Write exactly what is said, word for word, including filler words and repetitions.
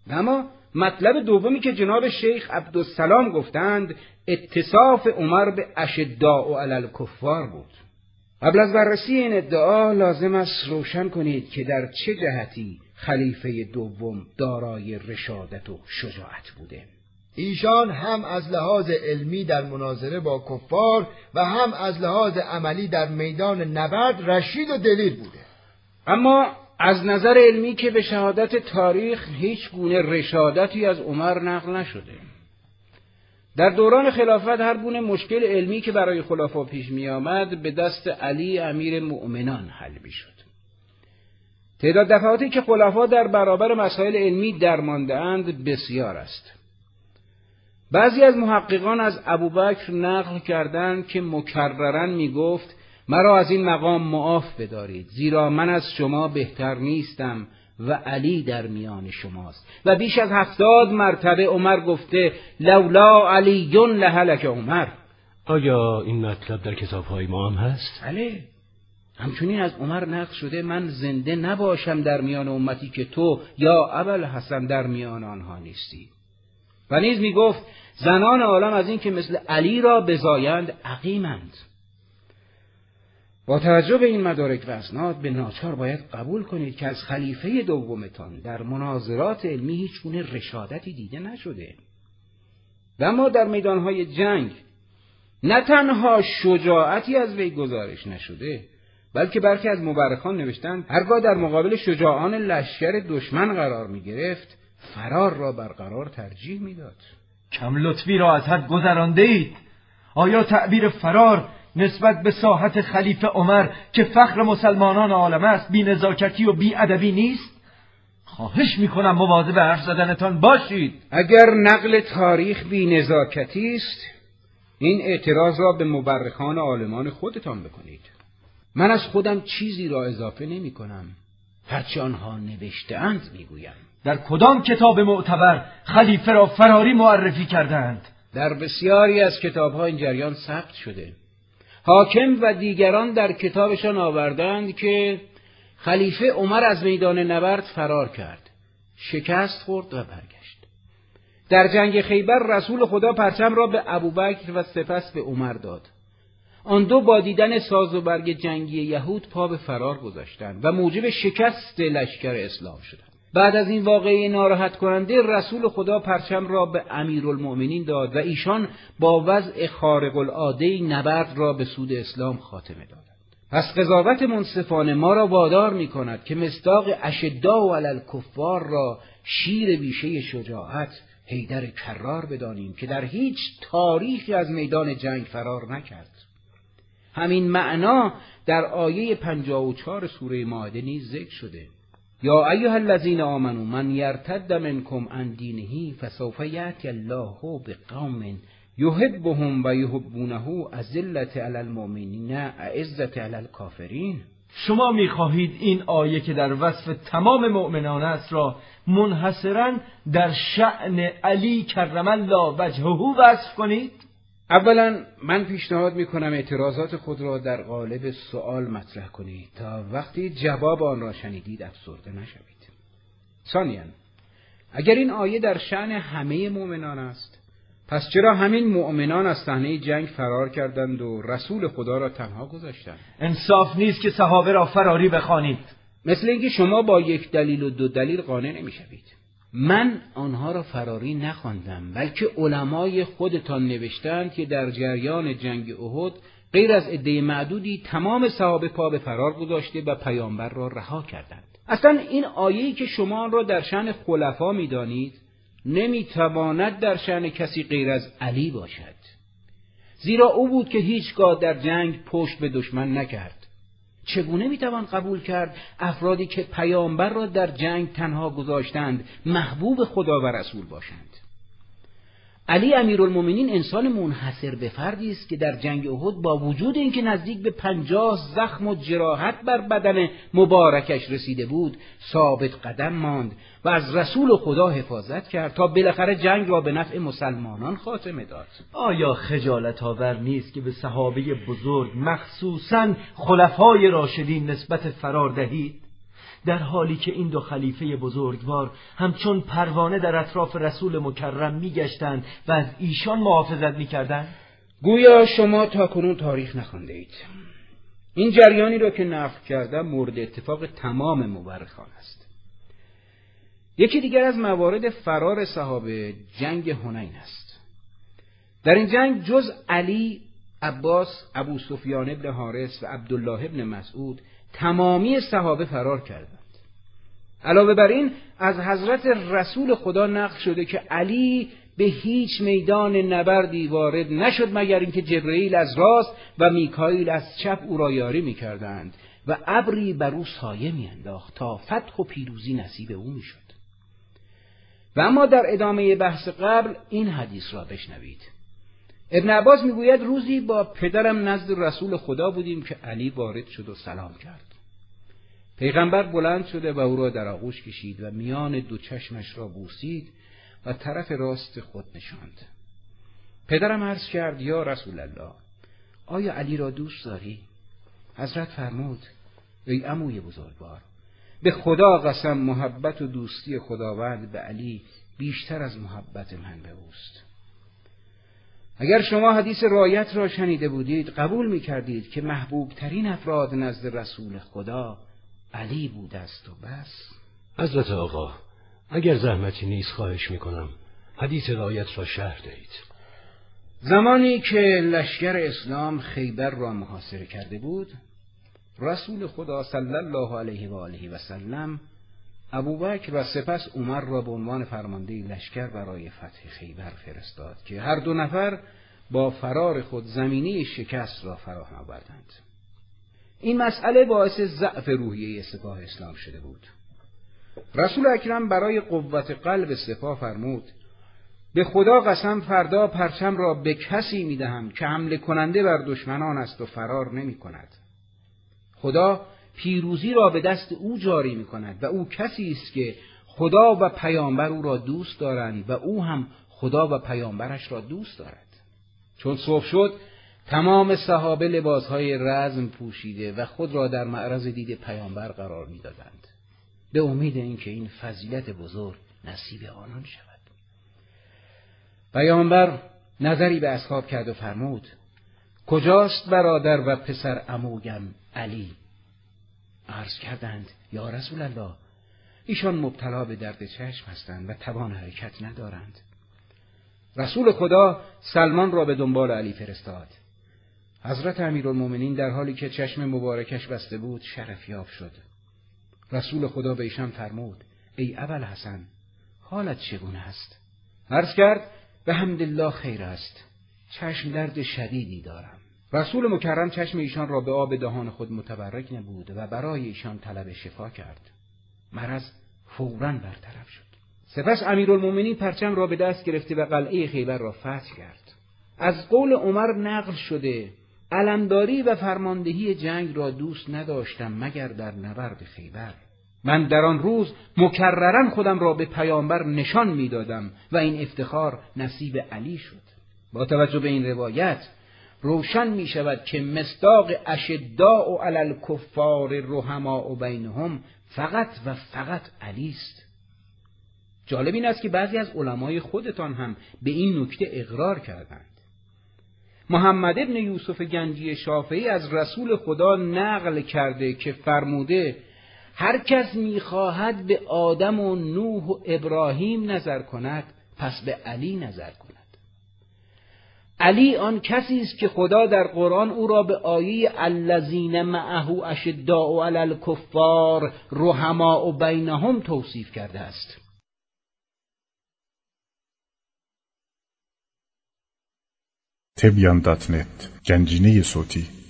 اما مطلب دومی که جناب شیخ عبدالسلام گفتند اتصاف عمر به اشداء علی الکفار بود. قبل از بررسی این ادعا لازم است روشن کنید که در چه جهتی خلیفه دوم دارای رشادت و شجاعت بوده. ایشان هم از لحاظ علمی در مناظره با کفار و هم از لحاظ عملی در میدان نبرد رشید و دلیر بوده. اما از نظر علمی که به شهادت تاریخ هیچ گونه رشادتی از عمر نقل نشده. در دوران خلافت هر گونه مشکل علمی که برای خلفا پیش می آمد به دست علی امیر مؤمنان حل می شد. تعداد دفعاتی که خلفا در برابر مسائل علمی درمانده اند بسیار است. بعضی از محققان از ابوبکر نقل کردند که مکررن می گفت مرا از این مقام معاف بدارید، زیرا من از شما بهتر نیستم و علی در میان شماست. و بیش از هفتاد مرتبه عمر گفته لولا علی لهلک عمر. آیا این مطلب در کتاب‌های ما هم هست؟ بله. همچنین از عمر نقل شده من زنده نباشم در میان امتی که تو یا ابوالحسن در میان آنها نیستی. و نیز می گفت زنان عالم از این که مثل علی را بزایند عقیمند. با توجه به این مدارک و اسناد به ناچار باید قبول کنید که از خلیفه دومتان در مناظرات علمی هیچ گونه رشادتی دیده نشده. و اما در میدانهای جنگ نه تنها شجاعتی از وی گزارش نشده، بلکه برخی از مورخان نوشتند هرگاه در مقابل شجاعان لشکر دشمن قرار می گرفت فرار را برقرار ترجیح می داد. کم لطفی را از حد گذرانده اید. آیا تعبیر فرار نسبت به ساحت خلیفه عمر که فخر مسلمانان عالم است بی نزاکتی و بی ادبی نیست؟ خواهش میکنم مواظب حرف زدنتان باشید. اگر نقل تاریخ بی نزاکتی است این اعتراض را به مورخان عالمان خودتان بکنید. من از خودم چیزی را اضافه نمی کنم، هرچه آنها نوشته‌اند میگویم. در کدام کتاب معتبر خلیفه را فراری معرفی کردند؟ در بسیاری از کتاب‌ها این جریان ثبت شده. حاکم و دیگران در کتابشان آوردند که خلیفه عمر از میدان نبرد فرار کرد، شکست خورد و برگشت. در جنگ خیبر رسول خدا پرچم را به ابوبکر و سپس به عمر داد. آن دو با دیدن ساز و برگ جنگی یهود پا به فرار گذاشتند و موجب شکست لشکر اسلام شدند. بعد از این واقعه ناراحت کننده رسول خدا پرچم را به امیرالمؤمنین داد و ایشان با وضع خارق العاده نبرد را به سود اسلام خاتمه دادند. پس قضاوت منصفانه ما را وادار می کند که مصداق اشداء علی الکفار را شیر بیشه شجاعت حیدر کرار بدانیم که در هیچ تاریخی از میدان جنگ فرار نکرد. همین معنا در آیه پنجاه و چهار سوره مائده نیز ذکر شده. یا ایها الذین آمنوا من یرتد منکم عن دینه فسوف یأتی الله بقوم یحبهم و یحبونه اذلة علی المؤمنین اعزة علی الکافرین. شما می‌خواهید این آیه که در وصف تمام مؤمنان است را منحصراً در شأن علی کرم الله وجهه وصف کنید؟ اولا من پیشنهاد میکنم اعتراضات خود را در قالب سؤال مطرح کنید تا وقتی جواب آن را شنیدید افسرده نشوید. ثانیاً اگر این آیه در شأن همه مؤمنان است پس چرا همین مؤمنان از صحنه جنگ فرار کردند و رسول خدا را تنها گذاشتند؟ انصاف نیست که صحابه را فراری بخوانید. مثل اینکه شما با یک دلیل و دو دلیل قانع نمیشوید. من آنها را فراری نخواندم، بلکه علمای خودتان نوشتند که در جریان جنگ احد غیر از عده معدودی تمام صحابه پا به فرار گذاشته و پیامبر را رها کردند. اصلا این آیه‌ای که شما آن را در شأن خلفا می‌دانید نمی‌تواند در شأن کسی غیر از علی باشد، زیرا او بود که هیچگاه در جنگ پشت به دشمن نکرد. چگونه میتوان قبول کرد افرادی که پیامبر را در جنگ تنها گذاشتند محبوب خدا و رسول باشند؟ علی امیرالمؤمنین انسان منحصر به فردی است که در جنگ احد با وجود اینکه نزدیک به پنجاه زخم و جراحت بر بدن مبارکش رسیده بود ثابت قدم ماند و از رسول خدا حفاظت کرد تا بالاخره جنگ را به نفع مسلمانان خاتمه داد. آیا خجالت آور نیست که به صحابه بزرگ مخصوصاً خلفای راشدین نسبت فرار دهید؟ در حالی که این دو خلیفه بزرگوار همچون پروانه در اطراف رسول مکرم میگشتند و از ایشان محافظت میکردند؟ گویا شما تاکنون تاریخ نخوانده اید. این جریانی را که نقل کردم مورد اتفاق تمام مورخان است. یکی دیگر از موارد فرار صحابه جنگ حنین است. در این جنگ جز علی، عباس، ابو سفیان ابن حارث و عبدالله ابن مسعود تمامی صحابه فرار کردند. علاوه بر این از حضرت رسول خدا نقل شده که علی به هیچ میدان نبردی وارد نشد مگر اینکه جبرئیل از راست و میکائیل از چپ او را یاری می‌کردند و ابری بر او سایه می‌انداخت تا فتح و پیروزی نصیب او می‌شد. و اما در ادامه بحث قبل این حدیث را بشنوید. ابن عباس میگوید روزی با پدرم نزد رسول خدا بودیم که علی وارد شد و سلام کرد. پیغمبر بلند شده و او را در آغوش کشید و میان دو چشمش را بوسید و طرف راست خود نشاند. پدرم عرض کرد یا رسول الله، آیا علی را دوست داری؟ حضرت فرمود ای عموی بزرگوار، به خدا قسم محبت و دوستی خداوند به علی بیشتر از محبت من به اوست. اگر شما حدیث رایت را شنیده بودید قبول می کردید که محبوب ترین افراد نزد رسول خدا علی بوده است و بس. حضرت آقا، اگر زحمتی نیست خواهش می کنم حدیث رایت را شرح دهید. زمانی که لشکر اسلام خیبر را محاصره کرده بود، رسول خدا صلی الله علیه و آله و سلم ابوبکر و سپس عمر را به عنوان فرمانده لشکر برای فتح خیبر فرستاد که هر دو نفر با فرار خود زمینه شکست را فراهم آوردند. این مسئله باعث ضعف روحیه سپاه اسلام شده بود. رسول اکرم برای قوت قلب سپاه فرمود به خدا قسم فردا پرچم را به کسی میدهم که حمله کننده بر دشمنان است و فرار نمی کند. خدا پیروزی را به دست او جاری می کند و او کسی است که خدا و پیامبر او را دوست دارند و او هم خدا و پیامبرش را دوست دارد. چون صبح شد تمام صحابه لباسهای رزم پوشیده و خود را در معرض دید پیامبر قرار می دادند به امید اینکه این فضیلت بزرگ نصیب آنان شود. پیامبر نظری به اصحاب کرد و فرمود کجاست برادر و پسر عمویم علی؟ عرض کردند یا رسول الله، ایشان مبتلا به درد چشم هستند و توان حرکت ندارند. رسول خدا سلمان را به دنبال علی فرستاد. حضرت امیرالمومنین در حالی که چشم مبارکش بسته بود شرفیاب شد. رسول خدا به ایشان فرمود ای ابوالحسن، حالت چگونه است؟ عرض کرد به حمدالله خیر است، چشم درد شدیدی دارم. رسول مکرم چشم ایشان را به آب دهان خود متبرک نبود و برای ایشان طلب شفا کرد. مرض فوراً برطرف شد. سپس امیرالمومنین پرچم را به دست گرفته و قلعه خیبر را فتح کرد. از قول عمر نقل شده علمداری و فرماندهی جنگ را دوست نداشتم مگر در نبرد خیبر. من در آن روز مکررن خودم را به پیامبر نشان می‌دادم و این افتخار نصیب علی شد. با توجه به این روایت روشن می شود که مصداق اشداء علی الکفار رحماء بینهم فقط و فقط علی است. جالب این است که بعضی از علمای خودتان هم به این نکته اقرار کردند. محمد ابن یوسف گنجی شافعی از رسول خدا نقل کرده که فرموده هر کس می‌خواهد به آدم و نوح و ابراهیم نظر کند پس به علی نظر کند. علی آن کسی است که خدا در قرآن او را به آیه الذین معه اشداء علی الکفار رحماء بینهم توصیف کرده است. تبیان دات نت گنجینه صوتی